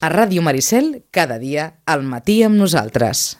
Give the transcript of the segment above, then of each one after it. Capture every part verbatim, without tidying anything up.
A Ràdio Maricel, cada dia, al matí amb nosaltres.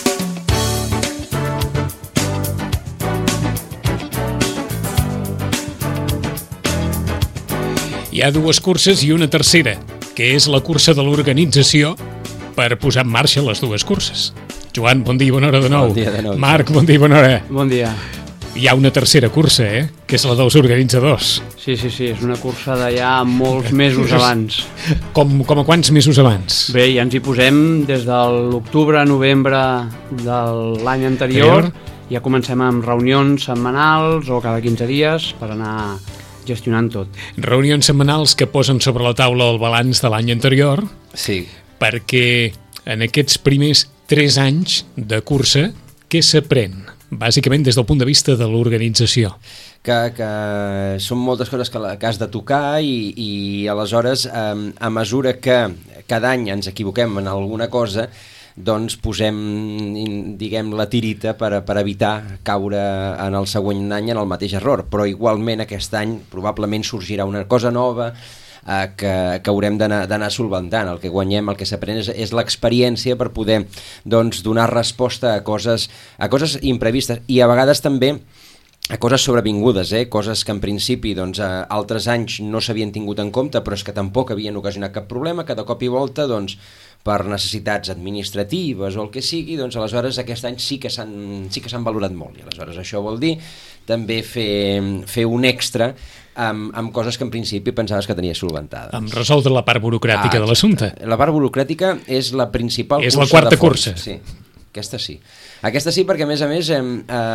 Hi ha dues curses i una tercera, que és la cursa de l'organització per posar en marxa les dues curses. Joan, bon dia i bona hora de nou. Bon dia de nou. Marc, bon dia i bona hora. Bon dia. Hi ha una tercera cursa, eh? Que és la dels organitzadors. Sí, sí, sí, és una cursa de ja molts mesos abans. Com, com a quants mesos abans? Bé, ja ens hi posem des de l'octubre, novembre de l'any anterior. Ja comencem amb reunions setmanals o cada quinze dies per anar gestionant tot. Reunions setmanals que posen sobre la taula el balanç de l'any anterior. Sí. Perquè en aquests primers tres anys de cursa, què s'aprèn? Bàsicament des del punt de vista de l'organització. Que, que són moltes coses que, que has de tocar i, i aleshores, eh, a mesura que cada any ens equivoquem en alguna cosa, doncs posem, diguem, la tirita per, per evitar caure en el següent any en el mateix error. Però igualment aquest any probablement sorgirà una cosa nova, Uh, que, que haurem d'anar solventant. El que guanyem, el que s'aprèn és, és l'experiència per poder doncs, donar resposta a coses, a coses imprevistes i a vegades també a coses sobrevingudes, eh? Coses que en principi doncs, a altres anys no s'havien tingut en compte però és que tampoc havien ocasionat cap problema, que de cop i volta doncs, per necessitats administratives o el que sigui, doncs aleshores aquest any sí que s'han sí que s'han valorat molt i aleshores això vol dir també fer, fer un extra amb, amb coses que en principi pensaves que tenies solventades. Amb resoldre la part burocràtica ah, de l'assumpte. La part burocràtica és la principal és cursa la quarta de fons. cursa. Sí, aquesta sí. Aquesta sí perquè a més a més eh,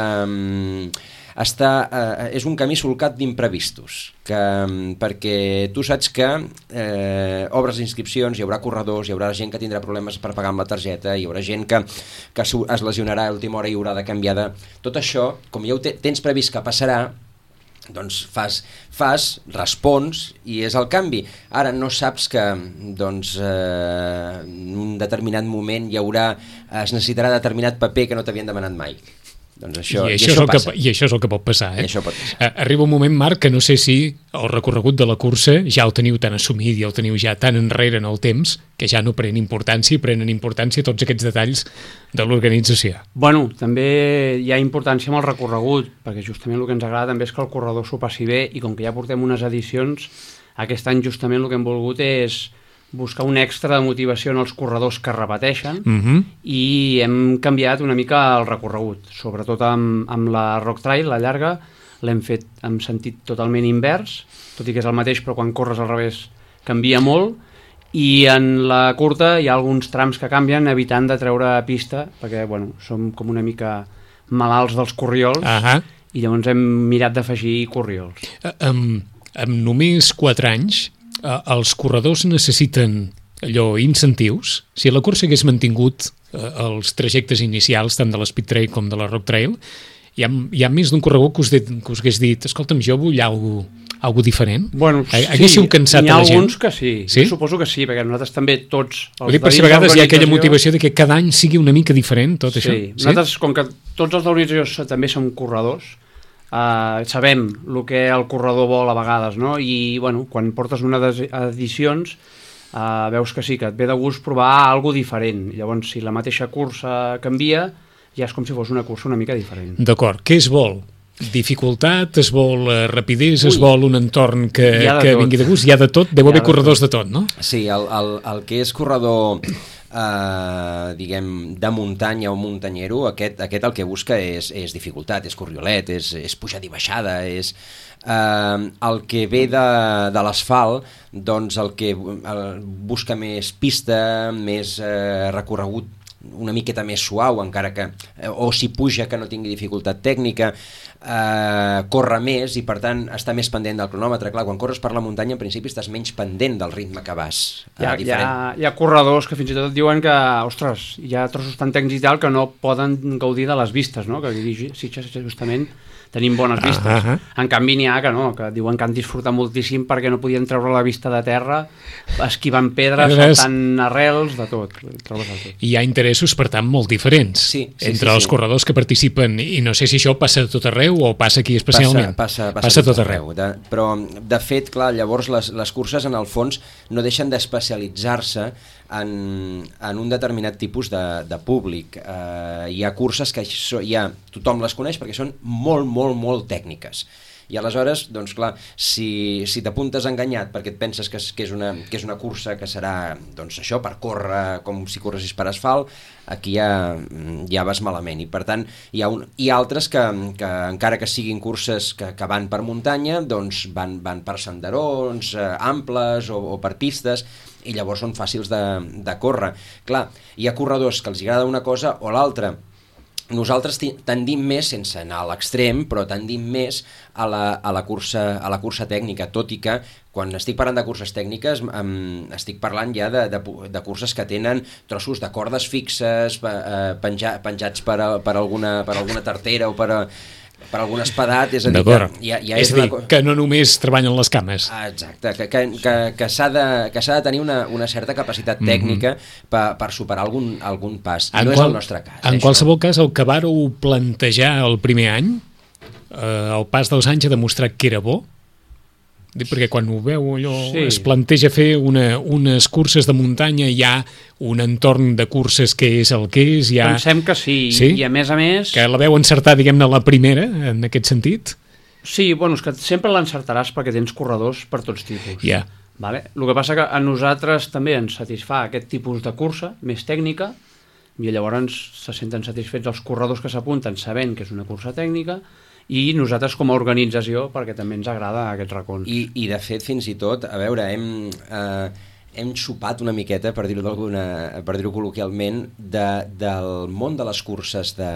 eh, està, eh, és un camí solcat d'imprevistos, que, perquè tu saps que eh, obres inscripcions, hi haurà corredors, hi haurà gent que tindrà problemes per pagar amb la targeta, hi haurà gent que, que es lesionarà a última hora i haurà de canviar de... Tot això, com ja ho te, tens previst que passarà, doncs fas, fas, respons i és el canvi. Ara no saps que doncs, eh, en un determinat moment hi haurà, es necessitarà determinat paper que no t'havien demanat mai. Doncs això, I, i, això això és passa. que, I això és el que pot passar, eh? I això pot passar. Arriba un moment, Marc, que no sé si el recorregut de la cursa ja el teniu tan assumit, ja el teniu ja tan enrere en el temps, que ja no pren importància, prenen importància tots aquests detalls de l'organització. Bueno, també hi ha importància amb el recorregut, perquè justament el que ens agrada també és que el corredor s'ho passi bé i com que ja portem unes edicions, aquest any justament el que hem volgut és buscar un extra de motivació en els corredors que repeteixen uh-huh. i hem canviat una mica el recorregut, sobretot amb, amb la Rock Trail, la llarga, l'hem fet en sentit totalment invers, tot i que és el mateix però quan corres al revés canvia molt, i en la curta hi ha alguns trams que canvien evitant de treure pista, perquè bueno, som com una mica malalts dels corriols uh-huh. i llavors hem mirat d'afegir corriols. Uh, amb, amb només quatre anys Uh, els corredors necessiten allò incentius. Si la cursa hagués mantingut uh, els trajectes inicials tant de l'Speed Trail com de la Rock Trail, hi ha, hi ha més d'un corredor que us, de, que us hagués dit escolta'm, jo vull alguna cosa diferent. Bueno, sí, haguéssiu cansat n'hi ha a la gent? Alguns que sí. sí, jo suposo que sí, perquè nosaltres també tots els Dic, per si a vegades hi ha aquella motivació de que cada any sigui una mica diferent tot sí. això. Sí, nosaltres com que tots els d'organització també som corredors, Uh, sabem el que el corredor vol a vegades, no? I bueno, quan portes una edicions uh, veus que sí, que et ve de gust provar alguna diferent. Llavors, si la mateixa cursa canvia, ja és com si fos una cursa una mica diferent. D'acord. Què es vol? Dificultat? Es vol uh, rapidesa? Ui, es vol un entorn que, que vingui de gust? Hi ha de tot? Deu haver corredors de tot, no? Sí, el, el, el que és corredor... Uh, diguem, de muntanya o muntanyero, aquest, aquest el que busca és, és dificultat, és corriolet, és, és pujada i baixada, és uh, el que ve de, de l'asfalt, doncs el que el, busca més pista, més uh, recorregut una miqueta més suau, encara que o si puja que no tingui dificultat tècnica, eh, corre més i per tant està més pendent del cronòmetre. Clar, quan corres per la muntanya en principi estàs menys pendent del ritme que vas. Hi ha, hi ha, hi ha corredors que fins i tot et diuen que, ostres, hi ha trossos tan tècnics i tal que no poden gaudir de les vistes, no? Que si justament tenim bones vistes. Ah, ah. En canvi n'hi ha que no, que diuen que han disfrutat moltíssim perquè no podien treure la vista de terra, esquivant pedres, saltant arrels, de tot. Trobes de tot. Hi ha interessos, per tant, molt diferents sí, sí, entre sí, els sí. corredors que participen, i no sé si això passa a tot arreu o passa aquí especialment. Passa, passa, passa, passa a tot arreu. arreu. De, però, de fet, clar, llavors les, les curses, en el fons, no deixen d'especialitzar-se en, en un determinat tipus de, de públic. Eh, hi ha curses que so, ja tothom les coneix perquè són molt, molt, molt tècniques. I aleshores, doncs clar, si, si t'apuntes enganyat perquè et penses que és, que, és una, que és una cursa que serà, doncs això, per córrer com si corressis per asfalt, aquí ja, ja vas malament. I per tant, hi ha, un, hi ha altres que, que encara que siguin curses que, que van per muntanya, doncs van, van per senderons eh, amples o, o per pistes, i llavors són fàcils de, de córrer. Clar, hi ha corredors que els agrada una cosa o l'altra. Nosaltres tendim més, sense anar a l'extrem, però tendim més a la, a, la cursa, a la cursa tècnica, tot i que quan estic parlant de curses tècniques em, estic parlant ja de, de, de curses que tenen trossos de cordes fixes eh, penja, penjats per, a, per, alguna, per alguna tartera o per, a, per algun espadat, és a dir, que, ja, ja és, és a dir que no només treballen les cames. Ah, exacte, que, que, que, que s'ha de, que s'ha de tenir una, una certa capacitat tècnica mm-hmm. per, per superar algun, algun pas. En no qual, és el nostre cas. En eh, qualsevol cas, el que vàreu plantejar el primer any, eh, el pas dels anys ha demostrat que era bo, perquè quan ho veu allò sí. es planteja fer una, unes curses de muntanya, hi ha un entorn de curses que és el que és, hi ha... Pensem que sí, sí? I a més a més... Que la veu encertar, diguem-ne, la primera, en aquest sentit? Sí, bueno, és que sempre l'encertaràs perquè tens corredors per tots tipus. Ja. Yeah. Vale? El que passa que a nosaltres també ens satisfà aquest tipus de cursa, més tècnica, i llavors se senten satisfets els corredors que s'apunten sabent que és una cursa tècnica, i nosaltres com a organització perquè també ens agrada aquests racons. I, i de fet fins i tot, a veure, hem, eh, hem sopat una miqueta, per dir-ho d'alguna, per dir-ho col·loquialment, de, del món de les curses de,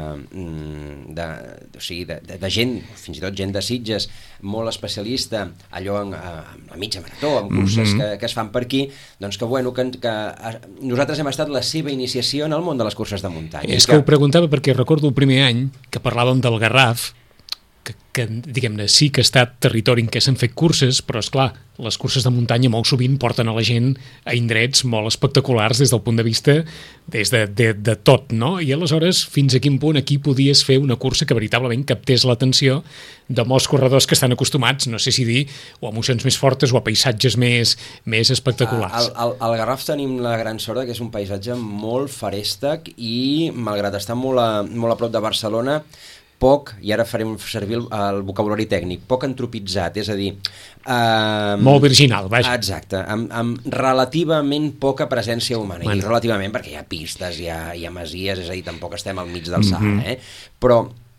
de, o sigui, de, de, de gent, fins i tot gent de Sitges, molt especialista, allò en, en la mitja marató, en curses mm-hmm. que, que es fan per aquí, doncs que, bueno, que, que nosaltres hem estat la seva iniciació en el món de les curses de muntanya. És que, que ho preguntava perquè recordo el primer any que parlàvem del Garraf, que, que diguem-ne, sí que ha estat territori en què s'han fet curses, però és clar, les curses de muntanya molt sovint porten a la gent a indrets molt espectaculars des del punt de vista des de, de, de tot, no? I aleshores, fins a quin punt aquí podies fer una cursa que veritablement captés l'atenció de molts corredors que estan acostumats, no sé si dir, o a emocions més fortes o a paisatges més, més espectaculars. Al, al, al Garraf tenim la gran sort que és un paisatge molt farèstec i, malgrat estar molt a, molt a prop de Barcelona, poc, i ara farem servir el, el vocabulari tècnic, poc antropitzat, és a dir... Eh, molt virginal, vaja. Exacte, amb, amb relativament poca presència humana, bueno. I relativament perquè hi ha pistes, hi ha, hi ha masies, és a dir, tampoc estem al mig del Sahara, mm-hmm. eh? Però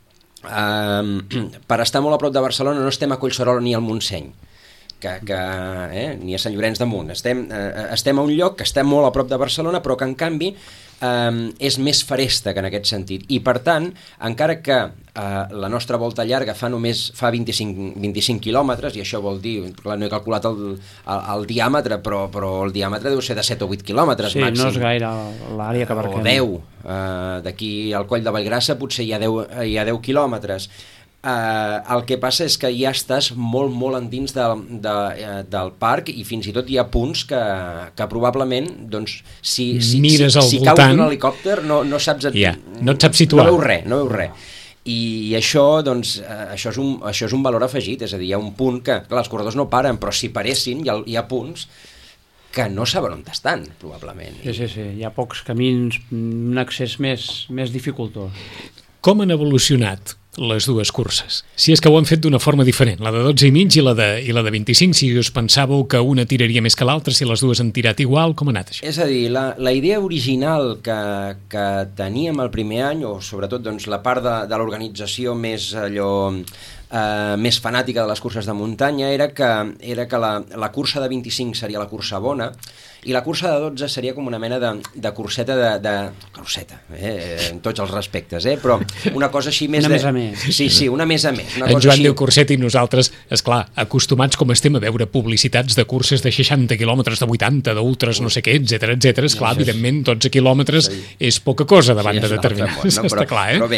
eh, per estar molt a prop de Barcelona no estem a Collserola ni al Montseny, que, que, eh, ni a Sant Llorenç de Munt, estem, eh, estem a un lloc que estem molt a prop de Barcelona, però que en canvi Um, és més farèstec en aquest sentit, i per tant, encara que uh, la nostra volta llarga fa només fa vint-i-cinc, vint-i-cinc quilòmetres, i això vol dir, clar, no he calculat el, el, el diàmetre, però, però el diàmetre deu ser de set o vuit quilòmetres sí, màxim. No és gaire l'àrea que abarquem. O deu, uh, d'aquí al Coll de Vallgrassa potser hi ha deu, hi ha deu quilòmetres. Uh, el que passa és que ja estàs molt, molt endins de, de, uh, del parc, i fins i tot hi ha punts que, que probablement, doncs, si, si, mires si, al si voltant, caus d'un helicòpter no, no saps... Et, yeah, no et saps situar. No veus res, no veus res. I això, doncs, uh, això, és un, això és un valor afegit, és a dir, hi ha un punt que, clar, els corredors no paren, però si paressin, hi ha, hi ha punts que no saben on estan, probablement. Sí, sí, sí, hi ha pocs camins, un accés més, més dificultós. Com han evolucionat les dues curses? Si és que ho han fet d'una forma diferent, la de dotze i mig i la de, i la de vint-i-cinc, si us pensàveu que una tiraria més que l'altra, si les dues han tirat igual, com ha anat això? És a dir, la, la idea original que, que teníem el primer any, o sobretot doncs, la part de, de l'organització més allò... Uh, més fanàtica de les curses de muntanya era que, era que la, la cursa de vint-i-cinc seria la cursa bona i la cursa de dotze seria com una mena de, de curseta de... de curseta, eh, en tots els respectes, eh, però una cosa així més... Una de, més a més. Sí, sí, una més a més. Una en cosa Joan així... diu curseta i nosaltres, esclar, acostumats com estem a veure publicitats de curses de seixanta quilòmetres, de vuitanta, d'ultres, no sé què, etcètera, etcètera, esclar, no, evidentment, dotze quilòmetres sí. És poca cosa davant sí, de determinats, no, però, està clar, eh? Però bé,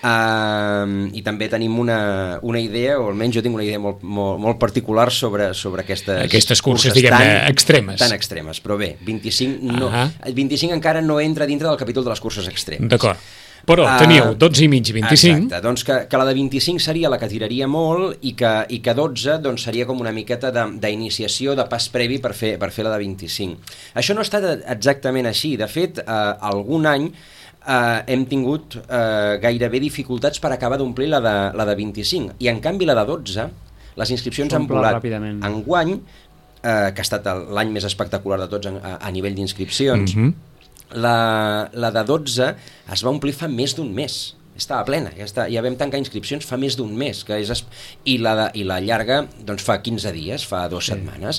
Uh, I també tenim una, una idea, o almenys jo tinc una idea molt, molt, molt particular sobre, sobre aquestes, aquestes curses, diguem-ne, extremes. Tan extremes, però bé, vint-i-cinc, no, uh-huh. vint-i-cinc encara no entra dintre del capítol de les curses extremes. D'acord. Però teníeu dotze i mig i vint-i-cinc. Exacte, doncs que, que la de vint-i-cinc seria la que tiraria molt i que, i que dotze doncs, seria com una miqueta d'iniciació, de, de pas previ per fer, per fer la de vint-i-cinc. Això no ha estat exactament així. De fet, eh, algun any eh, hem tingut eh, gairebé dificultats per acabar d'omplir la, de, la de vint-i-cinc. I en canvi la de dotze, les inscripcions han volat enguany, eh, que ha estat l'any més espectacular de tots a, a nivell d'inscripcions. Mm-hmm. La, la de dotze es va omplir fa més d'un mes, estava plena, ja, està, ja vam tancar inscripcions fa més d'un mes, que és, i, la de, i la llarga doncs fa quinze dies, fa dues sí. setmanes.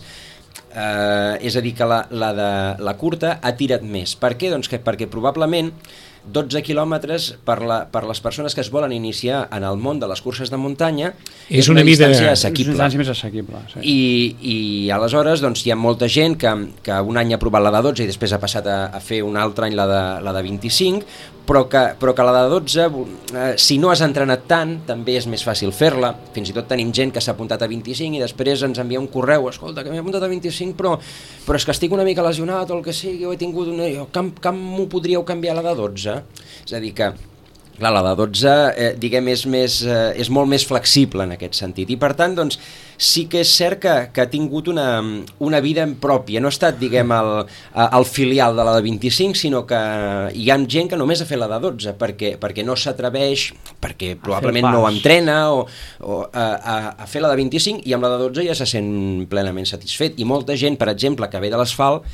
Uh, és a dir, que la, la, de, la curta ha tirat més. Per què? Doncs que, perquè probablement dotze quilòmetres per, la, per les persones que es volen iniciar en el món de les curses de muntanya és, és una, una distància vida... assequible. És una distància més assequible. Sí. I, I aleshores doncs, hi ha molta gent que, que un any ha provat la de dotze i després ha passat a, a fer un altre any la de, la de vint-i-cinc, però que, però que la de dotze, eh, si no has entrenat tant, també és més fàcil fer-la. Fins i tot tenim gent que s'ha apuntat a vint-i-cinc i després ens envia un correu, escolta, que m'he apuntat a vint-i-cinc, però, però és que estic una mica lesionat o el que sigui, o he tingut una... Com, com m'ho podríeu canviar la de dotze? És a dir que, clar, la de dotze, eh, diguem, és, més, eh, és molt més flexible en aquest sentit. I per tant, doncs, sí que és cert que, que ha tingut una, una vida pròpia. No ha estat, diguem, el, el filial de la de vint-i-cinc, sinó que hi ha gent que només ha fet la de dotze, perquè, perquè no s'atreveix, perquè probablement no entrena, o, o a, a, a fer la de vint-i-cinc, i amb la de dotze ja se sent plenament satisfet. I molta gent, per exemple, que ve de l'asfalt,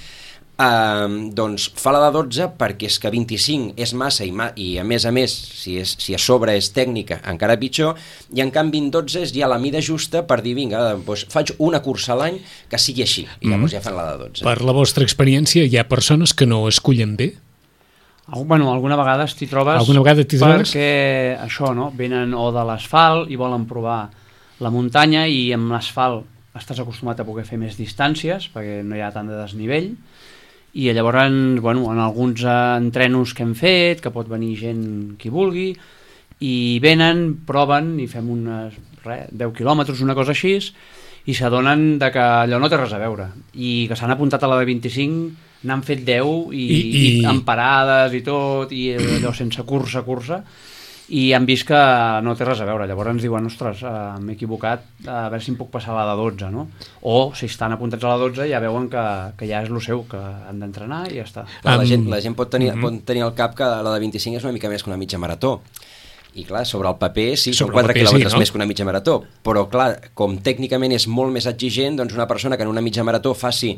Uh, doncs fa la de dotze perquè és que vint-i-cinc és massa i, ma i a més a més si, és, si a sobre és tècnica encara pitjor, i en canvi en dotze és ja la mida justa per dir vinga, doncs faig una cursa a l'any que sigui així, i llavors mm. ja fan la de dotze. Per la vostra experiència hi ha persones que no escullen bé? Bueno, alguna vegada t'hi trobes, alguna vegada t'hi trobes perquè això, no? Venen o de l'asfalt i volen provar la muntanya, i amb l'asfalt estàs acostumat a poder fer més distàncies perquè no hi ha tant de desnivell. I llavors, bueno, en alguns entrenos que hem fet, que pot venir gent qui vulgui, i venen, proven i fem unes res, deu quilòmetres, una cosa així, i s'adonen de que allò no té res a veure, i que s'han apuntat a la de vint-i-cinc, n'han fet deu i, I, i... i amb parades i tot, i allò sense cursa, cursa, i han vist que no té res a veure. Llavors ens diuen, ostres, eh, m'he equivocat, a veure si em puc passar a la de dotze, no? O si estan apuntats a la dotze ja veuen que, que ja és el seu, que han d'entrenar i ja està. La, um, gent, la gent pot tenir, uh-huh. pot tenir al cap que la de vint-i-cinc és una mica més que una mitja marató. I clar, sobre el paper sí, són quatre quilòmetres sí, no? més que una mitja marató, però clar, com tècnicament és molt més exigent, doncs una persona que en una mitja marató faci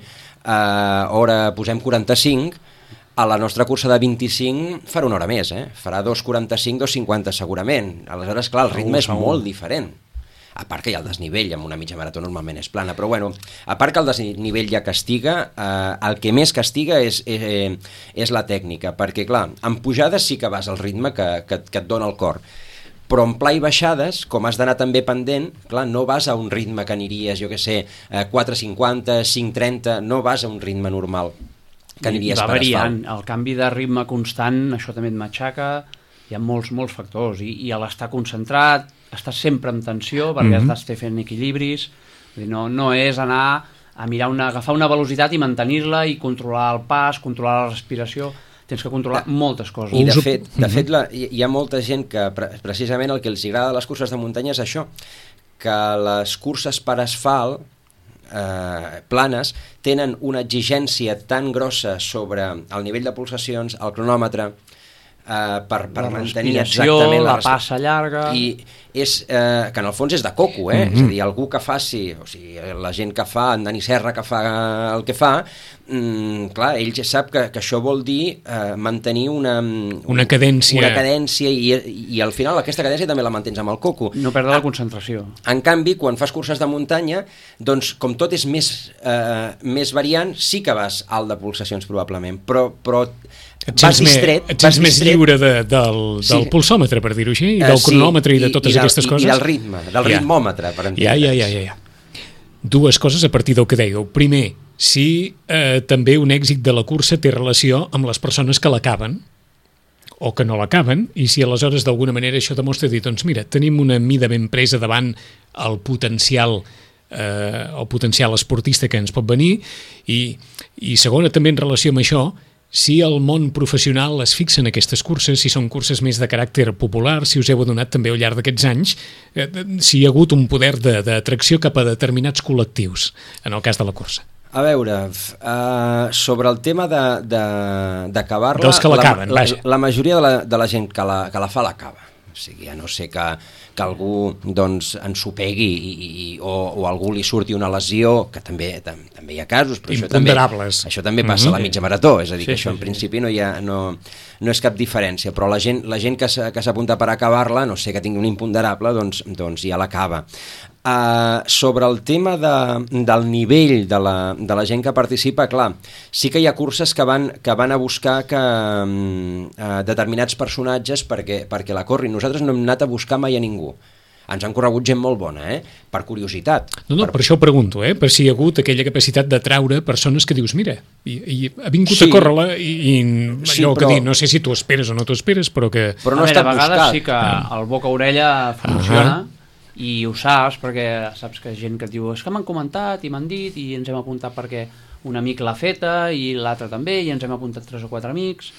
eh, hora, posem quaranta-cinc, a la nostra cursa de vint-i-cinc farà una hora més, eh? Farà dos quaranta-cinc, dos cinquanta segurament. Aleshores, clar, el ritme és molt diferent. A part que hi ha el desnivell, amb una mitja marató normalment és plana, però bueno, a part que el desnivell ja castiga, eh, el que més castiga és, eh, és la tècnica, perquè clar, en pujades sí que vas al ritme que, que, que et dona el cor, però en pla i baixades, com has d'anar també pendent, clar, no vas a un ritme que aniries, jo què sé, eh, quatre cinquanta, cinc trenta, no vas a un ritme normal. Que I va variant, el canvi de ritme constant, això també et matxaca, hi ha molts, molts factors, i, i a l'estar concentrat, estàs sempre en tensió, perquè mm-hmm. estàs fent equilibris, no, no és anar a mirar una, agafar una velocitat i mantenir-la i controlar el pas, controlar la respiració, tens que controlar de, moltes coses. I de fet, de fet la, hi ha molta gent que pre precisament el que els agrada de les curses de muntanya és això, que les curses per asfalt, Eh, planes, tenen una exigència tan grossa sobre el nivell de pulsacions, el cronòmetre, eh, per, per la mantenir exactament la, la passa llarga, i és, eh, que en el fons és de coco, eh? Mm-hmm. És a dir, algú que faci, o sigui, la gent que fa, en Dani Serra que fa el que fa, mm, clar, ell ja sap que, que això vol dir eh, mantenir una, una cadència, una cadència i, i al final aquesta cadència també la mantens amb el coco. No perdre la concentració. En canvi, quan fas curses de muntanya, doncs com tot és més, eh, més variant, sí que vas alt de pulsacions probablement, però, però et sents, distret, et sents més lliure de, del, del sí. pulsòmetre, per dir-ho així, i del uh, sí, cronòmetre i de totes i, i del, aquestes coses. I del ritme, del ja. ritmòmetre, per entendre's. Ja, ja, ja, ja. Dues coses a partir del que dèieu. Primer, si eh, també un èxit de la cursa té relació amb les persones que l'acaben, o que no l'acaben, i si aleshores d'alguna manera això demostra dir, doncs mira, tenim una mida ben presa davant el potencial eh, el potencial esportista que ens pot venir, i, i segona, també en relació amb això, si el món professional es fixa en aquestes curses, si són curses més de caràcter popular, si us heu adonat també al llarg d'aquests anys, eh, si hi ha hagut un poder d'atracció cap a determinats col·lectius, en el cas de la cursa. A veure, uh, sobre el tema d'acabar-la... Dels que l'acaben, la, vaja. la, la majoria de la, de la gent que la, que la fa l'acaba. O sigui, a no ser que, que algú doncs, ensopegui i, i, o, o algú li surti una lesió, que també, tam, també hi ha casos, però això també, això també passa mm-hmm. a la mitja marató, és a dir, sí, que això sí, en sí. principi no, hi ha, no, no és cap diferència, però la gent, la gent que s'apunta per acabar-la, no sé, que tingui un imponderable, doncs, doncs ja l'acaba. Uh, sobre el tema de, del nivell de la, de la gent que participa, clar, sí que hi ha curses que van, que van a buscar que, uh, determinats personatges perquè, perquè la corrin. Nosaltres no hem anat a buscar mai a ningú. Ens han corregut gent molt bona, eh? Per curiositat. No, no, per, per això ho pregunto, eh? Per si hi ha hagut aquella capacitat de traure persones que dius, mira, i, i ha vingut sí. a córrer-la i, i allò sí, però... que dir, no sé si t'ho esperes o no t'ho esperes, però que... Però no a, veure, a vegades buscat. Sí que el boca-orella funciona, uh -huh. i ho saps perquè saps que hi ha gent que et diu és que m'han comentat i m'han dit i ens hem apuntat perquè un amic l'ha feta i l'altre també i ens hem apuntat tres o quatre amics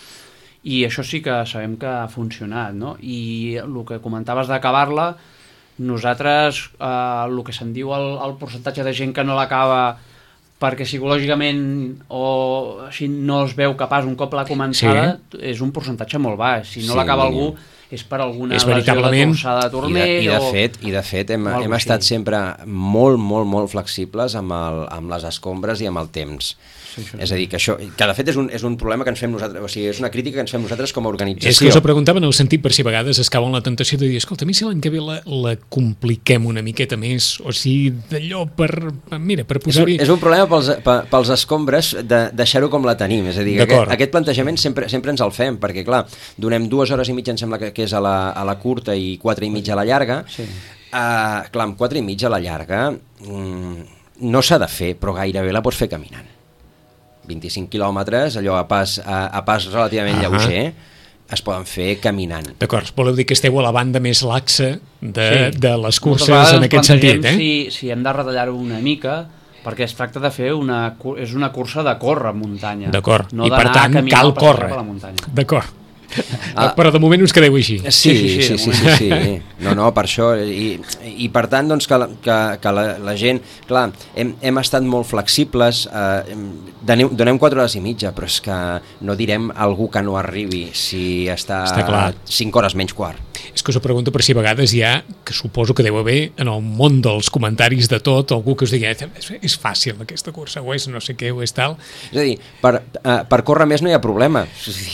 i això sí que sabem que ha funcionat, no? I el que comentaves d'acabar-la, nosaltres eh, el que se'n diu el, el percentatge de gent que no l'acaba perquè psicològicament o així no es veu capaç un cop l'ha començada, sí. és un percentatge molt baix. Si no sí. l'acaba algú és per alguna és lesió de torçada de turmell. I de, i de fet, i de fet hem, hem estat així. sempre molt, molt, molt flexibles amb, el, amb les escombres i amb el temps. Sí, és a dir, que això, que de fet és un, és un problema que ens fem nosaltres, o sigui, és una crítica que ens fem nosaltres com a organització. És que us ho preguntava en el sentit per si a vegades es cau en la tentació de dir, escolta, a mi si l'any que ve la, la compliquem una miqueta més, o sigui, d'allò per, mira, per posar-hi... És, un, és un problema pels, pels escombres de deixar-ho com la tenim, és a dir, aquest, aquest plantejament sempre, sempre ens el fem, perquè clar, donem dues hores i mitja, em sembla que, que és a la, a la curta i quatre i mitja a la llarga, sí. uh, clar, amb quatre i mitja a la llarga mm, no s'ha de fer, però gairebé la pots fer caminant. vint-i-cinc quilòmetres, allò a pas, a, a pas relativament uh -huh. lleuger, es poden fer caminant. D'acord, voleu dir que esteu a la banda més laxa de, sí. de les curses en aquest sentit, eh? Si, si hem de retallar-ho una mica, perquè es tracta de fer una, és una cursa de córrer a muntanya. D'acord, no i per tant cal córrer. D'acord. Ah, però de moment us quedeu així. Sí, sí, sí, sí, sí, sí, sí. No, no, per això i, i per tant doncs que, la, que, que la, la gent, clar, hem, hem estat molt flexibles, eh, donem, donem quatre hores i mitja, però és que no direm a algú que no arribi si està, està cinc hores menys quart. És que us ho pregunto per si a vegades hi ha, que suposo que deu haver en el món dels comentaris de tot, algú que us digui, és fàcil aquesta cursa, o és no sé què, o és tal. És a dir, per, uh, per córrer més no hi ha problema.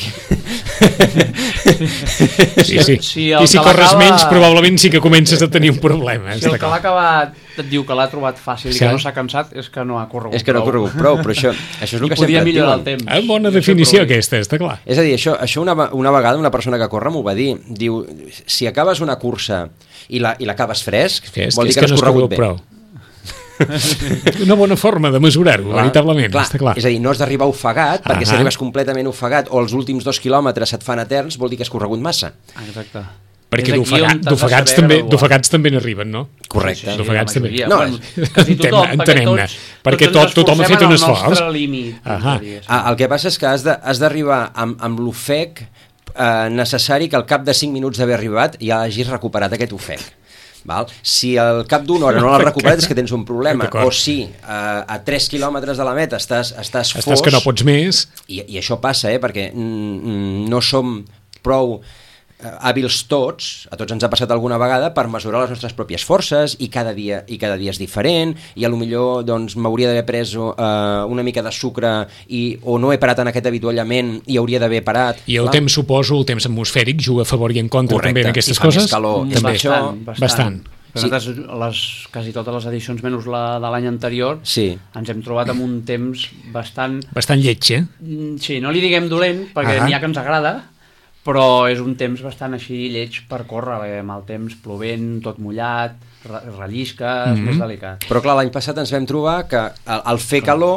Sí, sí. Si I si corres menys probablement sí que comences a tenir un problema. Si el que l'ha acabat et diu que l'ha trobat fàcil sí. i que no s'ha cansat, és que no ha corregut prou. És que no ha corregut prou, però això, això és el I que sempre podia millorar el temps. Ah, bona definició aquesta, està clar. És a dir, això, això una, una vegada una persona que corre m'ho va dir, diu, si acabes una cursa i l'acabes la, fresc, és, vol dir que, que no has corregut bé. Prou. Una bona forma de mesurar-ho, veritablement, clar, està clar. És a dir, no has d'arribar ofegat, perquè si arribes completament ofegat o els últims dos quilòmetres se't fan eterns, vol dir que has corregut massa. Exacte. Perquè d'ofegats també, també n'arriben, no? Correcte. Sí, sí, d'ofegats també. No, bueno, quasi tothom, entenem-ne, perquè tot, tothom ha fet un esforç. Ah, el que passa és que has d'arribar amb, amb l'ofec eh, necessari que al cap de cinc minuts d'haver arribat ja hagis recuperat aquest ofec. Val? Si al cap d'una hora no l'has recuperat és que tens un problema, o si eh, a tres quilòmetres de la meta estàs, estàs fos... Estàs que no pots més... I, i això passa, eh, perquè mm, no som prou hàbils tots, a tots ens ha passat alguna vegada, per mesurar les nostres pròpies forces i cada dia, i cada dia és diferent i a lo millor doncs, m'hauria d'haver pres uh, una mica de sucre i, o no he parat en aquest avituallament i hauria d'haver parat. I el clar. temps, suposo, el temps atmosfèric juga a favor i en contra. Correcte. També en aquestes I fa coses. Més calor. Mm, també. Bastant. bastant. bastant. Sí. Nosaltres, les, quasi totes les edicions, menys la de l'any anterior, sí. ens hem trobat amb un temps bastant... Bastant lleig, eh? Sí, no li diguem dolent, perquè n'hi ha que ens agrada, però és un temps bastant així lleig per córrer, amb el temps plovent, tot mullat, rellisques, mm-hmm. més delicat. Però clar, l'any passat ens vam trobar que al fer calor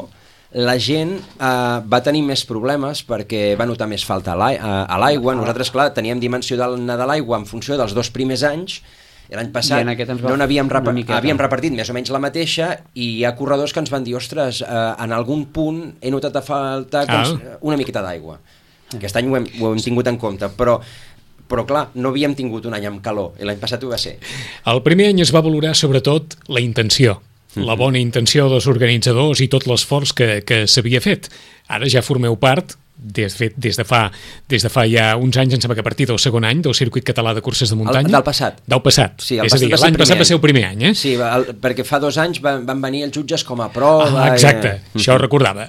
la gent eh, va tenir més problemes perquè va notar més falta a l'aigua. Nosaltres, clar, teníem dimensió d'anar de l'aigua en funció dels dos primers anys. L'any passat no n'havíem rep havíem repartit més o menys la mateixa i hi ha corredors que ens van dir, ostres, eh, en algun punt he notat a falta ah. una miqueta d'aigua. Aquest any ho hem, ho hem tingut en compte, però, però clar, no havíem tingut un any amb calor i l'any passat ho va ser. El primer any es va valorar sobretot la intenció, la bona intenció dels organitzadors i tot l'esforç que, que s'havia fet. Ara ja formeu part, des, fet, des, de fa, des de fa ja uns anys, em sembla que a partir del segon any, del circuit català de curses de muntanya. El, del passat. Del passat. Sí, el és a dir, l'any passat va ser el primer any, eh? Sí, el, perquè fa dos anys van, van venir els jutges com a prova. Ah, exacte, i... això ho recordava.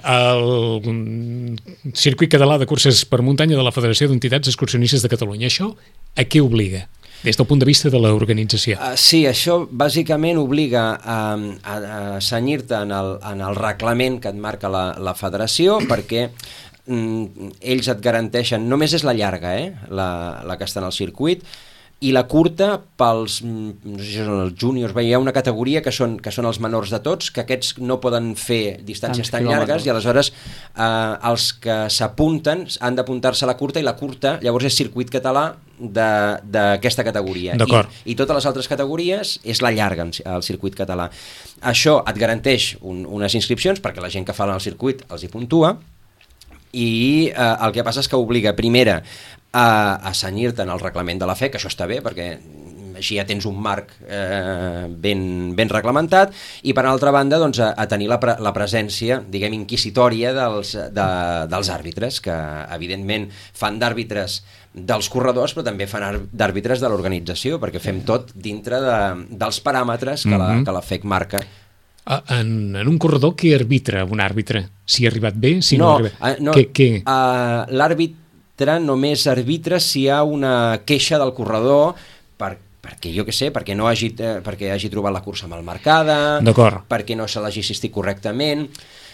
El circuit català de curses per muntanya de la Federació d'Entitats Excursionistes de Catalunya. Això a què obliga? Des del punt de vista de l'organització. Uh, sí, això bàsicament obliga a, a, a senyir-te en, el, en el reglament que et marca la, la federació, perquè mm, ells et garanteixen, només és la llarga, eh? la, la que està en el circuit, i la curta pels, no sé si són els júniors, hi ha una categoria que són, que són els menors de tots, que aquests no poden fer distàncies tan llargues i aleshores eh, els que s'apunten han d'apuntar-se a la curta i la curta llavors és circuit català d'aquesta categoria. I, I totes les altres categories és la llarga al circuit català. Això et garanteix un, unes inscripcions perquè la gent que fa el circuit els hi puntua i eh, el que passa és que obliga primera a, a senyir-te en el reglament de la fe, que això està bé perquè així ja tens un marc eh, ben, ben reglamentat, i per altra banda doncs, a, a tenir la, pre la presència, diguem, inquisitòria dels, de, dels àrbitres, que evidentment fan d'àrbitres dels corredors, però també fan d'àrbitres de l'organització, perquè fem tot dintre de, dels paràmetres que, la, que la F E C marca. En, en un corredor, qui arbitra un àrbitre? Si ha arribat bé, si no, no ha arribat... Uh, no, uh, l'àrbitre només arbitra si hi ha una queixa del corredor per, perquè jo què sé, perquè no hagi, eh, perquè hagi trobat la cursa mal marcada, perquè no se l'hagi assistit correctament,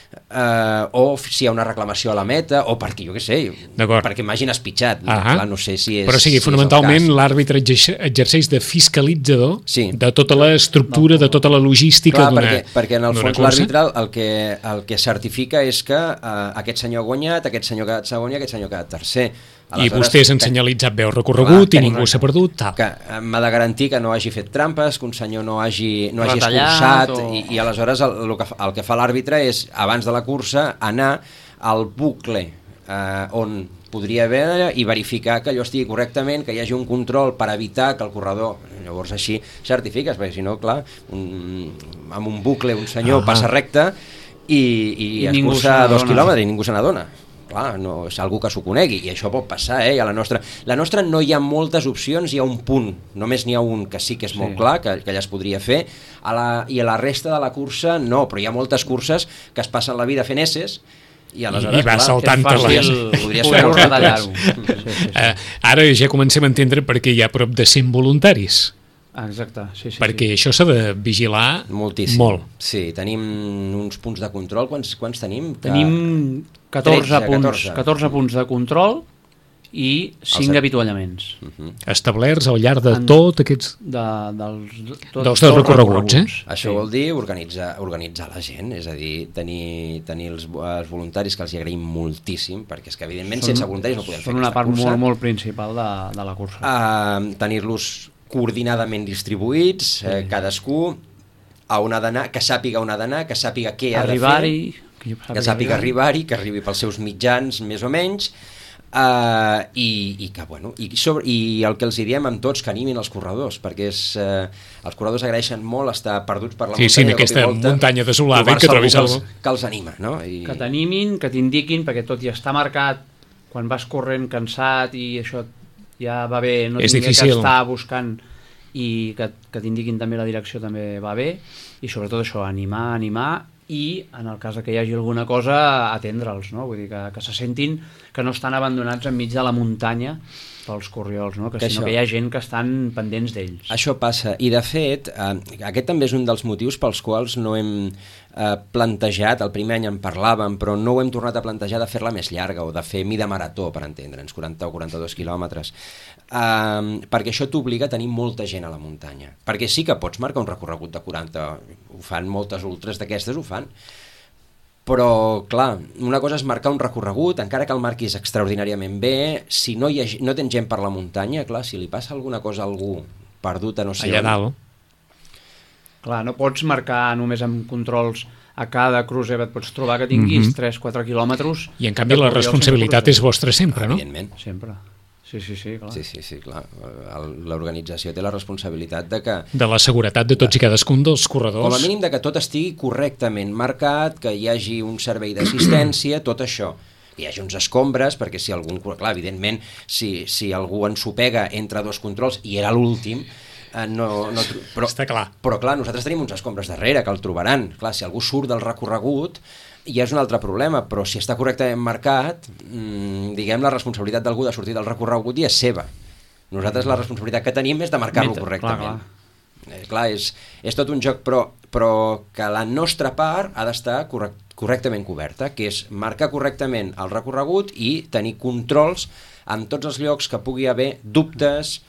Uh, o si hi ha una reclamació a la meta, o perquè jo què sé, perquè m'hagin espitxat. Clar, no sé si és, però sigui, si fonamentalment l'àrbitre exerceix de fiscalitzador sí. de tota l'estructura, de tota la logística d'una cursa. Perquè, perquè en el fons l'àrbitre el que, el que certifica és que uh, aquest senyor ha guanyat, aquest senyor ha quedat segon i aquest senyor ha quedat tercer. Aleshores, i vostès han senyalitzat bé el recorregut clar, i ningú s'ha perdut. Tal. Que m'ha de garantir que no hagi fet trampes, que un senyor no hagi, no hagi escurçat, o... i, i aleshores el, el, que, el que fa l'àrbitre és, abans de la cursa, anar al bucle eh, on podria haver i verificar que allò estigui correctament, que hi hagi un control per evitar que el corredor... Llavors així certifiques, perquè si no, clar, un, amb un bucle un senyor ah. passa recte i, i, I escurça dos quilòmetres i ningú se n'adona. Clar, no, és algú que s'ho conegui i això pot passar, eh? A la nostra, la nostra no hi ha moltes opcions, hi ha un punt, només n'hi ha un que sí que és molt sí. clar, que, que ja es podria fer, a la, i a la resta de la cursa no, però hi ha moltes curses que es passen la vida fent esses i aleshores, I va clar, saltant per les... podries fer retallar-ho. Sí, sí, sí. Uh, ara ja comencem a entendre perquè hi ha prop de cent voluntaris. Exacte, sí, sí. Perquè sí. això s'ha de vigilar moltíssim. Molt. Sí, tenim uns punts de control. Quants, quants tenim? Tenim catorze, tretze, punts, catorze. catorze punts de control i cinc Els... avituallaments. Uh -huh. Establerts al llarg de en... tot aquests... De, dels tot, dels dos recorreguts, eh? Això sí. vol dir organitzar, organitzar la gent, és a dir, tenir, tenir els, els voluntaris, que els hi agraïm moltíssim, perquè és que evidentment són, sense voluntaris no podem fer aquesta cursa. Són una part cursa. molt, molt principal de, de la cursa. Uh, tenir-los coordinadament distribuïts, eh, sí. cadascú a on ha d'anar, que sàpiga on ha d'anar, que sàpiga què ha de fer, que, que sàpiga arribar-hi, que arribi pels seus mitjans més o menys, uh, i, i que bueno, i, sobre, i el que els diem amb tots, que animin els corredors, perquè és, uh, els corredors agraeixen molt estar perduts per la sí, muntanya, sí, en aquesta volta, muntanya desolada que trobis algú que els, que els anima, no? I... que t'animin, que t'indiquin, perquè tot ja està marcat quan vas corrent cansat i això ja va bé, no tindria que estar buscant, i que, que t'indiquin també la direcció també va bé, i sobretot això, animar, animar, i en el cas que hi hagi alguna cosa, atendre'ls, no? Vull dir, que, que se sentin que no estan abandonats enmig de la muntanya pels corriols, no? Que, que sinó això, que hi ha gent que estan pendents d'ells. Això passa, i de fet, eh, aquest també és un dels motius pels quals no hem eh, plantejat, el primer any en parlàvem, però no ho hem tornat a plantejar de fer-la més llarga o de fer mida marató, per entendre'ns, quaranta o quaranta-dos quilòmetres, eh, perquè això t'obliga a tenir molta gent a la muntanya, perquè sí que pots marcar un recorregut de quaranta, ho fan moltes ultres d'aquestes, ho fan, Però, clar, una cosa és marcar un recorregut, encara que el marquis extraordinàriament bé, si no, hi ha, no tens gent per la muntanya, clar, si li passa alguna cosa a algú perdut a no sé allà on... dalt. Clar, no pots marcar només amb controls a cada crucer, et pots trobar que tinguis mm -hmm. tres quatre quilòmetres... I en canvi la responsabilitat és vostra sempre, no? Evidentment. Sempre. Sí, sí, sí, clar. Sí, sí, sí, clar. L'organització té la responsabilitat de que... De la seguretat de tots i cadascun dels corredors. Com a mínim de que tot estigui correctament marcat, que hi hagi un servei d'assistència, tot això. Que hi hagi uns escombres, perquè si algun... Clar, evidentment, si, si algú ensopega entre dos controls, i era l'últim, eh, no, no, però, està clar. Però clar, nosaltres tenim uns escombres darrere, que el trobaran. Clar, si algú surt del recorregut, ja és un altre problema, però si està correctament marcat, mmm, diguem, la responsabilitat d'algú de sortir del recorregut ja és seva. Nosaltres la responsabilitat que tenim és de marcar-lo correctament. Clar, clar. Eh, clar és, és tot un joc, però, però que la nostra part ha d'estar correct, correctament coberta, que és marcar correctament el recorregut i tenir controls en tots els llocs que pugui haver dubtes,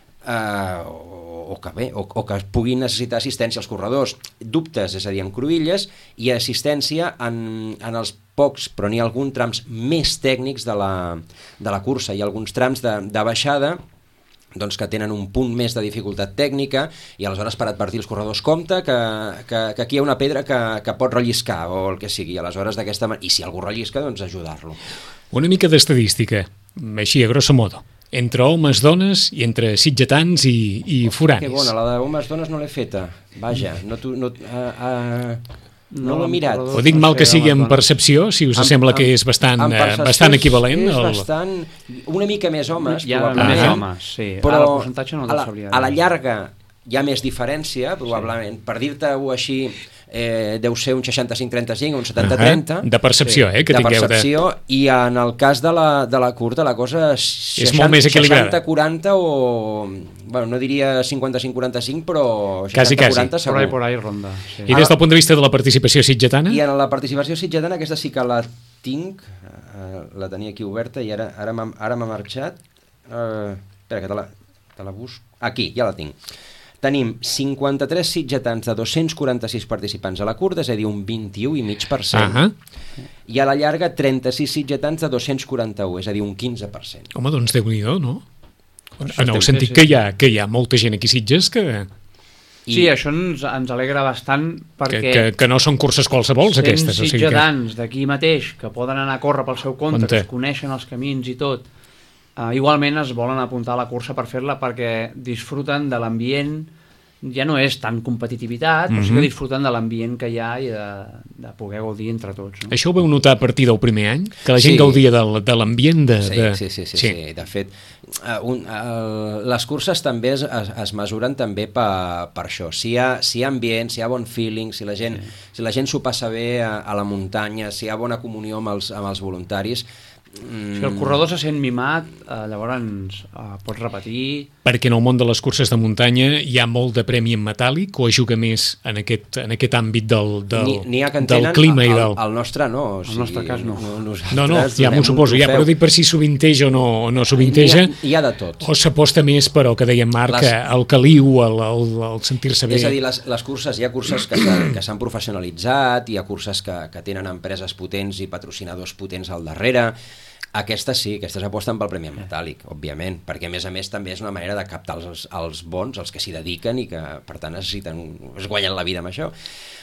eh, o, o, que bé, o, o que puguin necessitar assistència als corredors. Dubtes, és a dir, en cruïlles, i assistència en, en els pocs, però n'hi ha alguns trams més tècnics de la, de la cursa. Hi ha alguns trams de, de baixada doncs, que tenen un punt més de dificultat tècnica, i aleshores per advertir els corredors compte que, que, que aquí hi ha una pedra que, que pot relliscar o el que sigui, aleshores d'aquesta manera, i si algú rellisca, doncs ajudar-lo. Una mica d'estadística, així a grosso modo, entre homes, dones i entre sitgetans i, i foranis. Que bona, la d'homes, dones no l'he feta, vaja, no, tu, no, uh, uh, no, no l'he mirat. Ho dic mal que sigui en percepció, si us en, sembla en, que és bastant, bastant equivalent. És el... bastant, una mica més homes, ja, probablement, més homes, sí. però ara el percentatge no a, la, sabria a la llarga hi ha més diferència, probablement. Sí. Per dir-te-ho així, eh, deu ser un seixanta-cinc trenta-cinc o un setanta trenta. Uh-huh. De percepció, sí. eh, que de tingueu. Percepció, de... I en el cas de la, de la curta, la cosa és, és molt més equilibrada. seixanta quaranta o... Bueno, no diria cinquanta-cinc quaranta-cinc, però seixanta quaranta segur. Por ahí, por ahí ronda. Sí. I des del punt de vista de la participació sitgetana? I en la participació sitgetana, aquesta sí que la tinc, eh, la tenia aquí oberta i ara, ara m'ha ara m'ha marxat. Eh, espera, que te la, te la busco. Aquí, ja la tinc. Tenim cinquanta-tres sitgetans de dos-cents quaranta-sis participants a la curta, és a dir, un vint-i-u coma cinc per cent. Uh -huh. I a la llarga, trenta-sis sitgetans de dos-cents quaranta-u, és a dir, un quinze per cent. Home, doncs Déu-n'hi-do, no? En el sentit que hi, ha, que hi ha molta gent aquí a Sitges que... I... Sí, això ens, ens alegra bastant perquè... Que, que, que no són curses qualsevols, aquestes. cent sitgetans o sigui que... d'aquí mateix que poden anar a córrer pel seu compte, Conte. que es coneixen els camins i tot, uh, igualment es volen apuntar a la cursa per fer-la perquè disfruten de l'ambient. Ja no és tant competitivitat, però mm -hmm. sí que disfruten de l'ambient que hi ha i de, de poder gaudir entre tots. No? Això ho veu notar a partir del primer any? Que la gent sí. gaudia de, de l'ambient? De, sí, de... Sí, sí, sí, sí, sí. De fet, uh, un, uh, les curses també es, es, es mesuren també per, per això. Si hi, ha, si hi ha ambient, si hi ha bon feeling, si la gent sí. si la gent s'ho passa bé a, a la muntanya, si hi ha bona comunió amb els, amb els voluntaris... Mm. Si el corredor se sent mimat, eh, llavors eh, pots repetir... Perquè en el món de les curses de muntanya hi ha molt de premi en metàl·lic o es juga més en aquest, en aquest àmbit del, del, ni, ni del clima el, i del... El nostre no. O sigui, el nostre cas no. No, no, no ja m'ho suposo, ja, però dic per si sovinteja o no, no sovinteja. Hi ha, hi ha de tot. O s'aposta més, però que deia Marc, les... el caliu, el, el, el sentir-se bé. És a dir, les, les curses, hi ha curses que s'han professionalitzat, hi ha curses que, que tenen empreses potents i patrocinadors potents al darrere. Aquestes sí, aquestes aposten pel premi metàl·lic, òbviament, perquè a més a més també és una manera de captar els, els bons, els que s'hi dediquen i que per tant necessiten, es guanyen la vida amb això.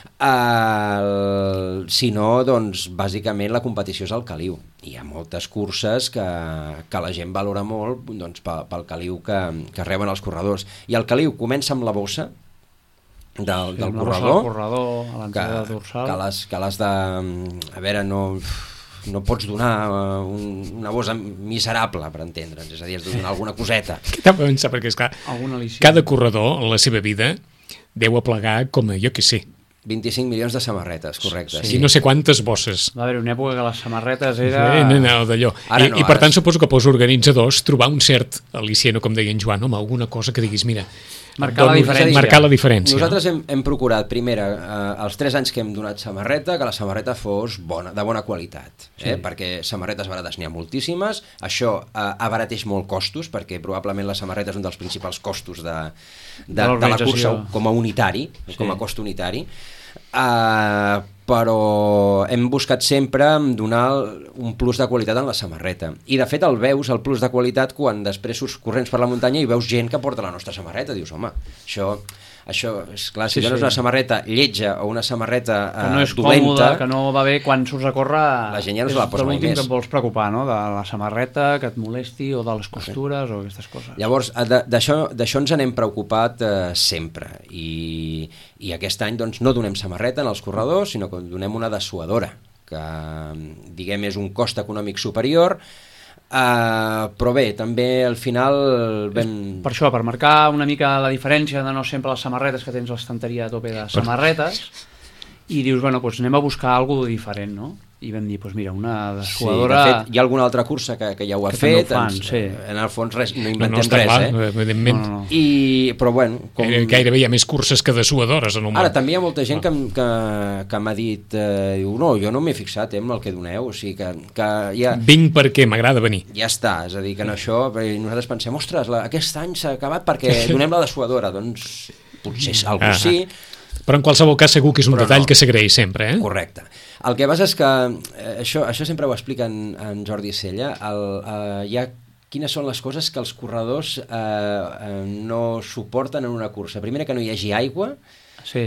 Uh, si no, doncs bàsicament la competició és el caliu. Hi ha moltes curses que, que la gent valora molt doncs, pel, pel caliu que, que reben els corredors. I el caliu comença amb la bossa del, sí, del corredor, corredor a l'entrada que, dorsal. que les, que les de... A veure, no... no pots donar uh, un, una bossa miserable, per entendre'ns, és a dir, has de donar alguna coseta. Què t'ha pensat? Perquè és clar, cada corredor en la seva vida deu aplegar com a, jo què sé, vint-i-cinc milions de samarretes, correcte. Sí, sí. No sé quantes bosses. Va haver una època que les samarretes era... Eh, no, no, d'allò. I, no, I per tant suposo que pels organitzadors trobar un cert al·licient, com deia en Joan, amb alguna cosa que diguis, mira... Marcar la diferència. Marcar la diferència. Nosaltres hem, hem procurat, primera, eh, els tres anys que hem donat samarreta, que la samarreta fos bona, de bona qualitat, eh? Sí. Perquè samarretes barates n'hi ha moltíssimes, això eh, abarateix molt costos, perquè probablement la samarreta és un dels principals costos de, de, de, de la cursa com a unitari, sí. com a cost unitari, eh, però hem buscat sempre donar un plus de qualitat en la samarreta. I de fet el veus, el plus de qualitat, quan després surts corrents per la muntanya i veus gent que porta la nostra samarreta. Dius, home, això... Això, és clar, si sí, dones sí. una samarreta lletja o una samarreta eh, que no és dolenta, còmoda, que no va bé quan surts a córrer, la gent ja no se la posa mai més. És l'últim que et vols preocupar, no? De la samarreta, que et molesti, o de les costures, okay. o aquestes coses. Llavors, d'això ens n'hem preocupat eh, sempre, i, i aquest any doncs, no donem samarreta en els corredors, sinó que donem una dessuadora, que diguem és un cost econòmic superior. Uh, però bé, també al final vam... Per això, per marcar una mica la diferència de no sempre les samarretes, que tens l'estanteria a tope de samarretes, i dius, bueno, doncs anem a buscar alguna cosa diferent, no? I vam dir, doncs mira, una dessuadora... Sí, de fet, hi ha alguna altra cursa que, que ja ho ha que fet, ho fan, ens, sí. En el fons res, no inventem no, no res, clar, eh? Evidentment. No, no, no. I, però bueno... Com... Gairebé hi ha més curses que dessuadores en un Ara, món. també hi ha molta gent que, que, que m'ha dit, eh, diu, no, jo no m'he fixat eh, en el que doneu, o sigui que, que ja... Vinc perquè m'agrada venir. Ja està, és a dir, que no això... Nosaltres pensem, ostres, la, aquest any s'ha acabat perquè donem la dessuadora, doncs potser algú Ah, sí... Però en qualsevol cas segur que és un Però detall no. que s'agraeix sempre, eh? Correcte. El que passa és que, eh, això, això sempre ho explica en, en Jordi Sella, el, eh, hi ha quines són les coses que els corredors eh, eh, no suporten en una cursa. Primera, que no hi hagi aigua, Sí.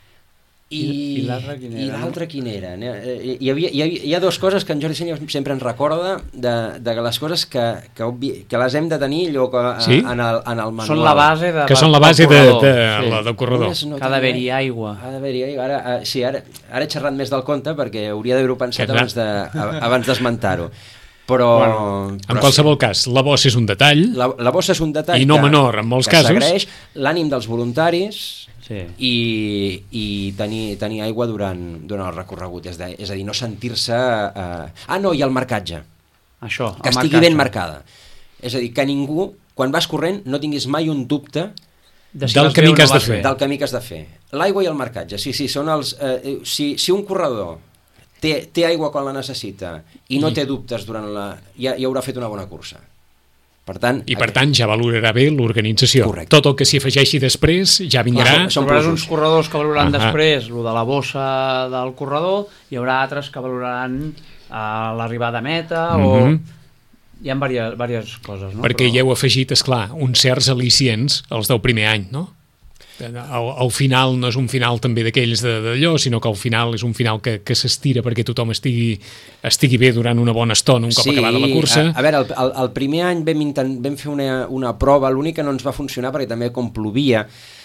i, I l'altra quina era, i l'altra quina era? Eh, Hi, havia, hi, havia, hi ha dues coses que en Jordi Sella sempre ens recorda de, de les coses que, que, obvi, que les hem de tenir allò que, Sí? en, el, en el manual. Són la base de, Que són la del base de, corredor. de, Sí. la del corredor. Només no Que ha d'haver-hi tenia- aigua. Ha d'haver-hi aigua. Ara, eh, sí, ara, ara he xerrat més del compte perquè hauria d'haver-ho pensat Que clar. abans de- abans d'esmentar-ho. Però, Bueno, En però qualsevol cas, la bossa és un detall. la, la bossa és un detall I no que, menor, en molts que casos. s'agraeix, l'ànim dels voluntaris Sí. i, i tenir, tenir aigua durant, durant el recorregut, és, de, és a dir, no sentir-se... Eh... Ah, no, i el marcatge, Això, que el estigui marcatge. ben marcada. És a dir, que ningú, quan vas corrent, no tinguis mai un dubte De si del vas camí bé o que no has de vas fer. bé. del camí que has de fer. L'aigua i el marcatge, sí, sí, són els... Eh, si, si un corredor té, té aigua quan la necessita i no I- té dubtes durant la... ja, ja haurà fet una bona cursa. Per tant... I per aquest- tant ja valorarà bé l'organització. Correcte. Tot el que s'hi afegeixi després ja vindrà... Clar, són Trobaràs plusos. uns corredors que valoraran Ahà. després el de la bossa del corredor, hi haurà altres que valoraran uh, l'arribada a meta, Mhm. o... Hi ha diverses, diverses coses, no? Perquè Però- ja heu afegit, és clar, uns certs al·licients, els del primer any, no? Al, al final no és un final també d'aquells de- d'allò, sinó que al final és un final que, que s'estira perquè tothom estigui, estigui bé durant una bona estona un cop Sí, acabada la cursa. A, a veure, el, el, el primer any vam, intent, vam fer una, una prova, l'únic que no ens va funcionar perquè també com plovia,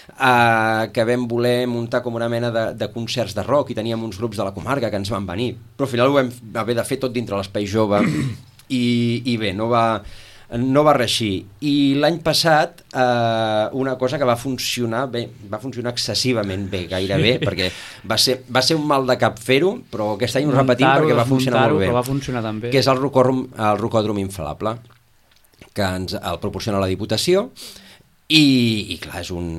eh, que vam voler muntar com una mena de, de concerts de rock i teníem uns grups de la comarca que ens van venir, però al final ho vam haver de fer tot dintre l'espai jove i, i bé, no va... no va reeixir. I l'any passat eh, una cosa que va funcionar bé, va funcionar excessivament bé, gairebé, perquè va ser, va ser un mal de cap fer-ho, però aquest any ho repetim Muntar-ho, perquè va funcionar molt bé, però va funcionar tan bé. que és el rocòdrom, el rocòdrom inflable, que ens el proporciona la Diputació, i, i clar, és un...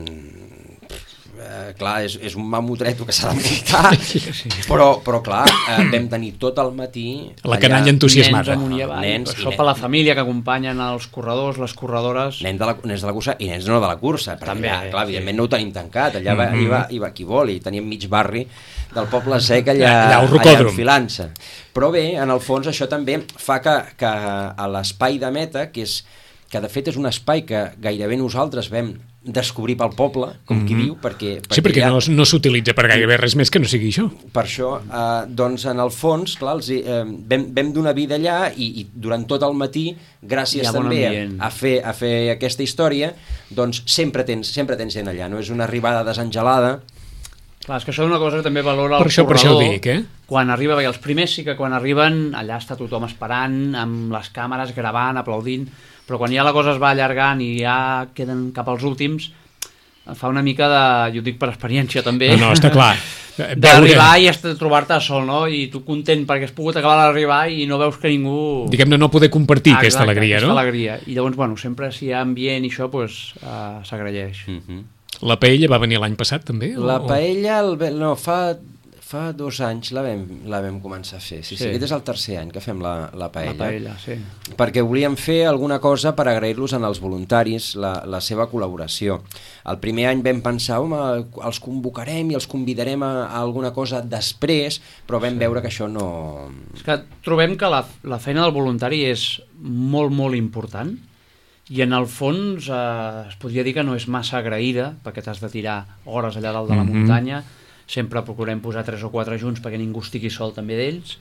Eh, clar, és, és un mamotreto que s'ha de muntar, però, però clar, eh, vam tenir tot el matí... La canalla entusiasmada. Nens amunt i avall, Nens, això i per la nens. família que acompanyen els corredors, les corredores... Nens de, la, nens de la cursa i nens no de la cursa, perquè També, allà, clar, sí. evidentment no ho tenim tancat, allà va, Mhm. hi, va, hi va qui vol, i teníem mig barri del Poble Sec allà, Allà al allà rocòdrom. enfilant-se. Però bé, en el fons això també fa que, que a l'espai de meta, que, és, que de fet és un espai que gairebé nosaltres vam descobrir pel poble, com qui Mhm. diu, perquè, Sí, perquè ja- no, no s'utilitza per gairebé res més que no sigui això. per això, eh, doncs en el fons, clar, els, hi- eh, vam, vam donar vida allà i, i durant tot el matí, gràcies Hi ha bon també ambient. a fer, a fer aquesta història, doncs sempre tens, sempre tens gent allà, no és una arribada desengelada. Clar, és que això és una cosa que també valora el Per això- per això ho corredor. dic, eh? Quan arriba, perquè els primers sí que quan arriben, allà està tothom esperant, amb les càmeres gravant, aplaudint, però quan ja la cosa es va allargant i ja queden cap als últims, fa una mica de, jo ho dic per experiència també, No, no, està clar. d'arribar i est- trobar-te sol, no? I tu content perquè has pogut acabar d'arribar i no veus que ningú... Diguem-ne, no poder compartir Ah, aquesta exacte, alegria, aquesta no? alegria. I llavors, bueno, sempre si hi ha ambient i això, doncs, uh, s'agraeix. Mm -hmm. La paella va venir l'any passat, també? o- La paella, el, ve- no, fa, fa dos anys la vam, la vam començar a fer. Sí, sí. sí, aquest és el tercer any que fem la, la paella. La paella, sí. Perquè volíem fer alguna cosa per agrair-los als voluntaris la, la seva col·laboració. El primer any vam pensar, home, els convocarem i els convidarem a, a alguna cosa després, però vam sí. veure que això no... És que trobem que la, la feina del voluntari és molt, molt important, i en el fons eh, es podria dir que no és massa agraïda, perquè t'has de tirar hores allà dalt de la mm-hmm. muntanya, sempre procurem posar tres o quatre junts perquè ningú estigui sol també d'ells,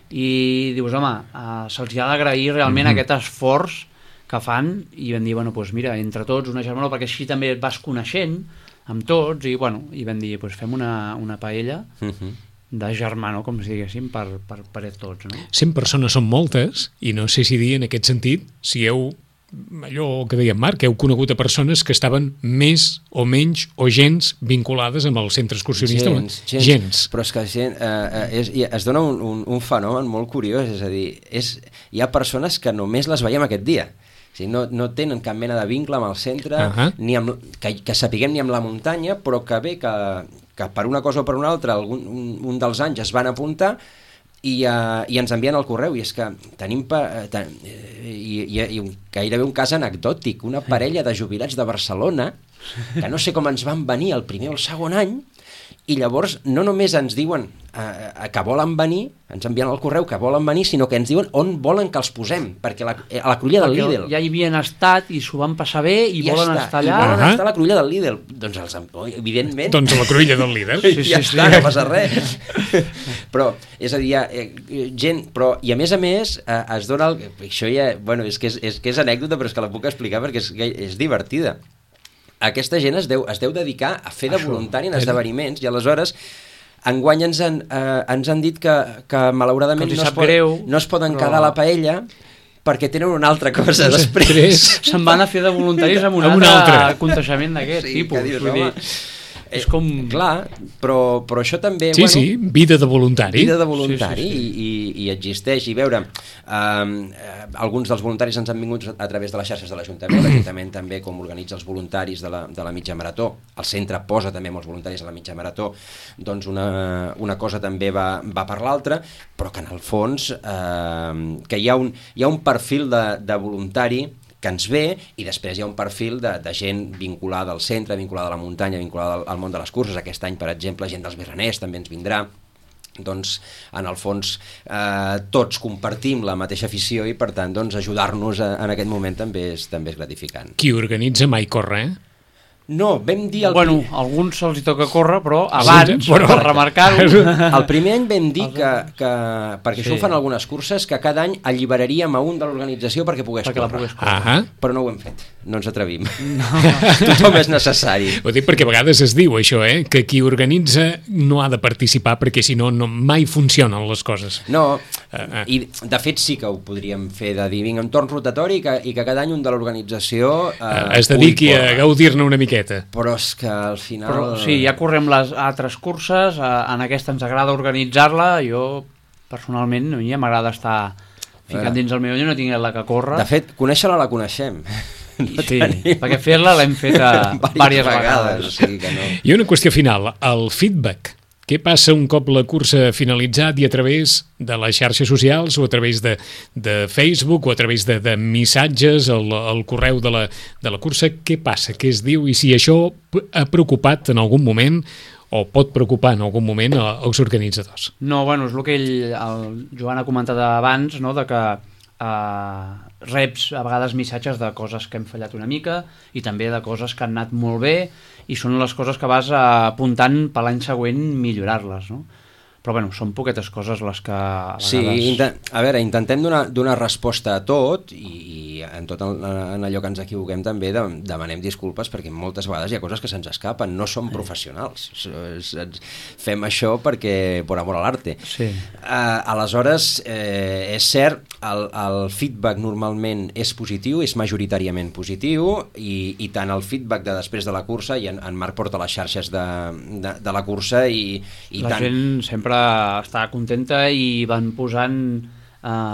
i dius, home, eh, se'ls ha d'agrair realment mm-hmm. aquest esforç que fan, i vam dir, bueno, doncs mira, entre tots una germanor, perquè així també et vas coneixent amb tots, i bueno, i vam dir, doncs fem una, una paella mm-hmm. de germano, com si diguéssim, per, per, per tots, no? cent persones són moltes, i no sé si dir en aquest sentit, si heu allò que deia Marc, heu conegut a persones que estaven més o menys o gens vinculades amb el centre excursionista. Gens, gens. gens. Però és que gent, eh, és, es dona un, un, un fenomen molt curiós, és a dir, és, hi ha persones que només les veiem aquest dia. O sigui, no, no tenen cap mena de vincle amb el centre, uh -huh. ni amb, que, que sapiguem ni amb la muntanya, però que bé que, que per una cosa o per una altra algun, un, un dels anys es van apuntar i, uh, i ens envien el correu, i és que tenim pa, ten, i, i, i gairebé un cas anecdòtic, una parella de jubilats de Barcelona que no sé com ens van venir el primer o el segon any, i llavors no només ens diuen eh, que volen venir, ens envien el correu que volen venir, sinó que ens diuen on volen que els posem, perquè la, a la cruïlla del perquè Lidl. Ja hi havien estat i s'ho van passar bé i, I volen està, estar allà. I volen uh -huh. estar a la cruïlla del Lidl. Doncs, els, evidentment... Doncs a la cruïlla del Lidl. Sí, sí, ja sí, està, sí. No passa res. Però, és a dir, eh, gent... Però, i a més a més, eh, es dona... El, això ja... Bueno, és que és, és, que és anècdota, però és que la puc explicar perquè és, és divertida. Aquesta gent es deu, es deu dedicar a fer de voluntari en esdeveniments, i aleshores enguany ens han, eh, ens han dit que, que malauradament no es, pot, greu, no es poden però... quedar a la paella perquè tenen una altra cosa després. Se'n van a fer de voluntaris amb un, amb altre, altre contagiament d'aquest sí, tipus. Dius, vull dir, és com... Eh, clar, però, però això també... Sí, bueno, sí, vida de voluntari. Vida de voluntari sí, sí, sí. I, i, i existeix. I veure, eh, alguns dels voluntaris ens han vingut a través de les xarxes de l'Ajuntament, l'Ajuntament també com organitza els voluntaris de la, de la mitja marató, el centre posa també molts voluntaris a la mitja marató, doncs una, una cosa també va, va per l'altra, però que en el fons eh, que hi ha un, hi ha un perfil de, de voluntari que ens ve, i després hi ha un perfil de, de gent vinculada al centre, vinculada a la muntanya, vinculada al, al món de les curses. Aquest any, per exemple, gent dels Birraners també ens vindrà. Doncs, en el fons, eh, tots compartim la mateixa afició i, per tant, doncs, ajudar-nos a, en aquest moment també és, també és gratificant. Qui organitza mai corre, eh? No, vam dir... El bueno, prim... a alguns se'ls hi toca córrer, però abans, sí, bueno, per remarcar-ho... El primer any vam dir que, que perquè sí. això ho fan algunes curses, que cada any alliberaríem a un de l'organització perquè pogués perquè córrer. córrer. Uh -huh. Però no ho hem fet, no ens atrevim. No. Tothom és necessari. Ho dic perquè a vegades es diu això, eh? Que qui organitza no ha de participar perquè si no, no mai funcionen les coses. No, uh -huh. i de fet sí que ho podríem fer, de dir, vinga, un torn rotatori i que, i que cada any un de l'organització eh, es dediqui a gaudir-ne una miqueta. Però és que al final... Però, sí, ja correm les altres curses, en aquesta ens agrada organitzar-la, jo personalment a mi ja m'agrada estar ficant dins el meu lloc, no tinc la que corre. De fet, conèixer-la la coneixem. No sí, tenim... perquè fer-la l'hem fet a diverses vegades. O sigui que no. I una qüestió final, el feedback. Què passa un cop la cursa ha finalitzat i a través de les xarxes socials o a través de, de Facebook o a través de, de missatges al, al correu de la, de la cursa? Què passa? Què es diu? I si això ha preocupat en algun moment o pot preocupar en algun moment als organitzadors? No, bueno, és el que ell, el Joan ha comentat abans, no?, de que eh, reps a vegades missatges de coses que hem fallat una mica i també de coses que han anat molt bé, i són les coses que vas apuntant per l'any següent millorar-les, no? Però, bueno, són poquetes coses les que a vegades... Sí, a veure, intentem donar, donar resposta a tot, i, i en tot el, en allò que ens equivoquem també de, demanem disculpes, perquè moltes vegades hi ha coses que se'ns escapen, no som professionals. Fem això perquè, por amor a l'arte. Sí. Uh, aleshores, eh, és cert, el, el feedback normalment és positiu, és majoritàriament positiu, i, i tant el feedback de després de la cursa, i en, en Marc porta les xarxes de, de, de la cursa, i, i la tant... gent sempre està contenta i van posant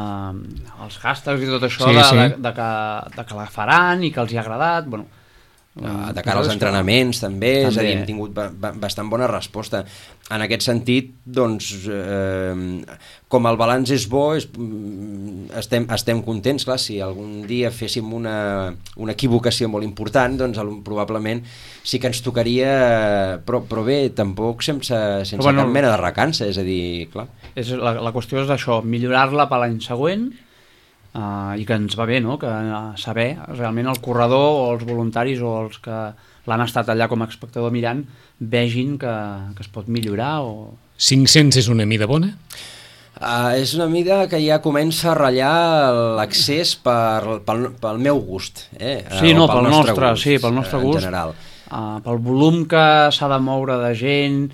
eh, els hashtags i tot això, sí, de, sí. De, de, que, de que la faran i que els hi ha agradat. Bueno, de cara als entrenaments també, també, és a dir, hem tingut ba ba bastant bona resposta. En aquest sentit, doncs, eh, com el balanç és bo, és, estem, estem contents. Clar, si algun dia féssim una, una equivocació molt important, doncs probablement sí que ens tocaria, però, però bé, tampoc sense, sense bueno, cap mena de recança, és a dir, clar. És, la, la qüestió és això, millorar-la per l'any següent, Uh, i que ens va bé, no?, que uh, saber realment el corredor o els voluntaris o els que l'han estat allà com a espectador mirant vegin que, que es pot millorar o... cinc-cents és una mida bona? Uh, és una mida que ja comença a ratllar l'accés per, pel, pel meu gust, eh? Sí, no, pel, pel nostre, nostre, gust, sí, pel nostre gust, en general. Uh, pel volum que s'ha de moure de gent,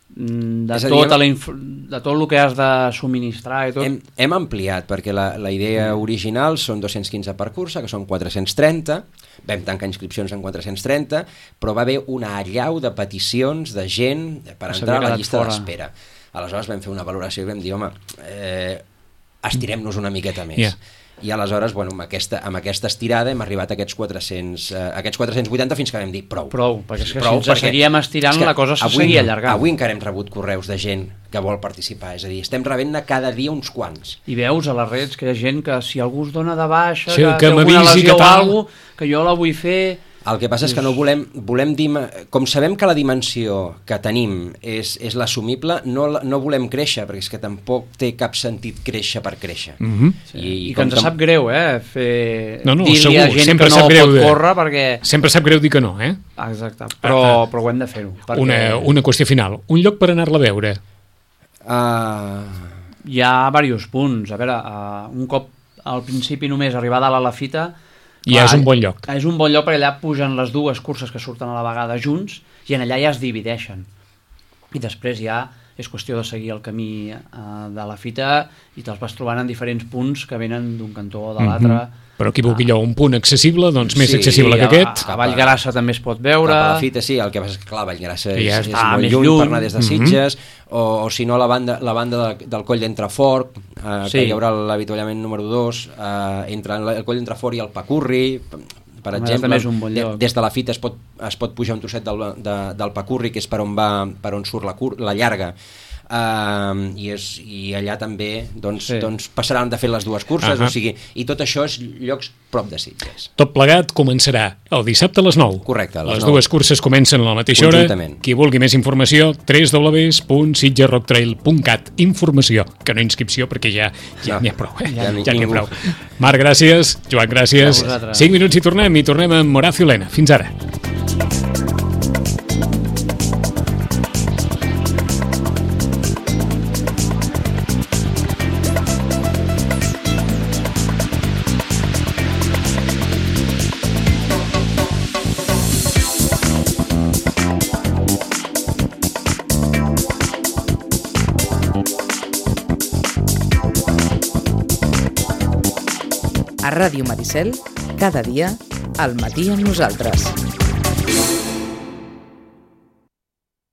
de dir, tot, hem, de tot el que has de subministrar i tot. Hem, hem ampliat, perquè la, la idea original són dos-cents quinze per cursa, que són quatre-cents trenta, vam tancar inscripcions en quatre-cents trenta, però va haver una allau de peticions de gent per entrar a la llista d'espera. Aleshores vam fer una valoració i vam dir, home, eh, estirem-nos una miqueta més. Yeah. I aleshores, bueno, amb aquesta, amb aquesta estirada hem arribat a aquests quatre-cents, eh, aquests quatre-cents vuitanta fins que vam dir prou. Prou, perquè és que prou, si ens seguíem estirant la cosa se seguia allargant. Avui encara hem rebut correus de gent que vol participar, és a dir, estem rebent-ne cada dia uns quants. I veus a les redes que hi ha gent que si algú es dona de baixa, sí, que, que té alguna lesió o alguna cosa, que jo la vull fer... El que passa és que no volem, volem dir, com sabem que la dimensió que tenim és, és l'assumible, no, no volem créixer, perquè és que tampoc té cap sentit créixer per créixer. Mm-hmm. I, I, I que ens sap greu, eh, fer... No, no, dir-li segur, a gent sempre que no greu pot de... córrer perquè... Sempre sap greu dir que no, eh? Exacte, però, ah, però ho hem de fer-ho. Perquè... Una, una qüestió final, un lloc per anar-la a veure? Uh... Hi ha diversos punts. A veure, uh, un cop al principi només arribar a dalt a la fita... Ja és un bon lloc. És un bon lloc perquè allà pugen les dues curses que surten a la vegada junts i en allà ja es divideixen. I després ja és qüestió de seguir el camí eh, de la fita i te'ls vas trobant en diferents punts que venen d'un cantó o de l'altre. Mm-hmm. Però qui vulgui allò un punt accessible, doncs més sí, accessible que a, aquest. A Vallgrassa també es pot veure. Cap a la fita, sí, el que passa és que clar, Vallgrassa és, ja és ah, molt lluny, lluny per anar des de Sitges, mm-hmm. o, o si no la banda, la banda de, del Coll d'Entrafort, eh, sí. que hi haurà l'avituallament número dos, eh, entre el Coll d'Entrafort i el Pacurri, per Home, exemple, de, des de la fita es pot, es pot pujar un trosset del, de, del Pacurri, que és per on, va, per on surt la, cur, la llarga, uh, i, és, i allà també doncs, sí. doncs passaran de fer les dues curses, uh -huh. o sigui, i tot això és llocs prop de Sitges. Tot plegat començarà el dissabte a les nou. Correcte, a les, les nou. dues curses comencen a la mateixa hora. Qui vulgui més informació, w w w punt sitges rock trail punt cat. Informació, que no inscripció, perquè ja ja n'hi no. ha prou. Eh? Ja, ja n'hi ha prou. Marc, gràcies. Joan, gràcies. cinc minuts i tornem, i tornem amb Horacio Lena. Fins ara. A Ràdio Maricel, cada dia, al matí amb nosaltres.